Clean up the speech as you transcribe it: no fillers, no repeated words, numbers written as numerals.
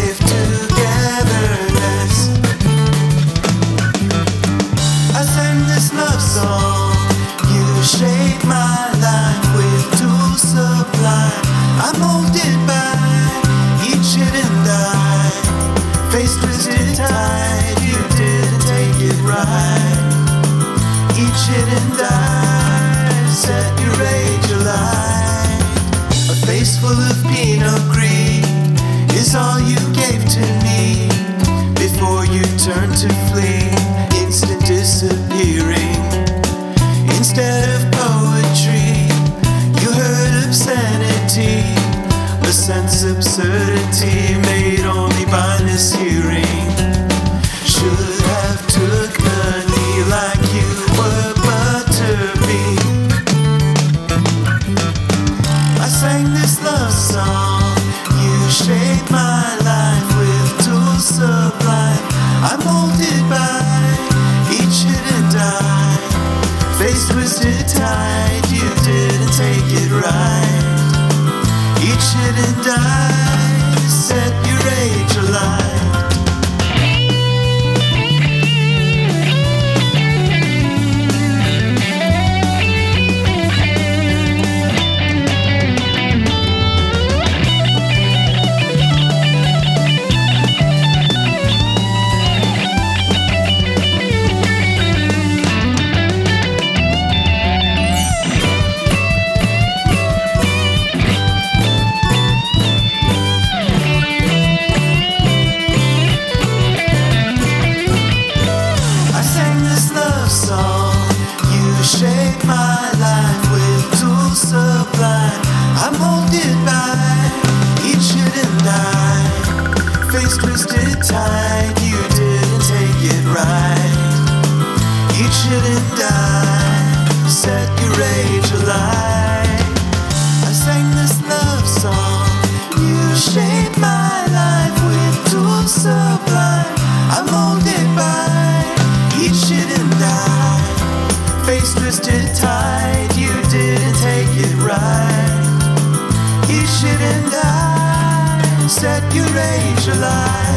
with togetherness. I sang this love song. You shaped my life with tools sublime. I'm molded by each hidden die. Face twisted tight, you didn't take it right. Each hidden die set your rage alight. A face full of Pinot Gris is all you gave to me before you turned to flee, instant disappearing. Instead of poetry, you heard obscenity, a sense absurdity made only by mishearing. Should have took the knee like you were butterbean. I sang this love song. You shaped my life with tools sublime. I'm molded by each hidden die. Face twisted tight, you didn't take it right. Each hidden die set your rage alight. Shape my life with tools sublime. I'm molded by each hidden die. Face twisted tight, you didn't take it right. Each hidden die set your rage alight. I sang this love song. You shaped my life with tools sublime. I'm molded by each hidden die. Face twisted tight, you didn't take it right. Each hidden die set your rage alight.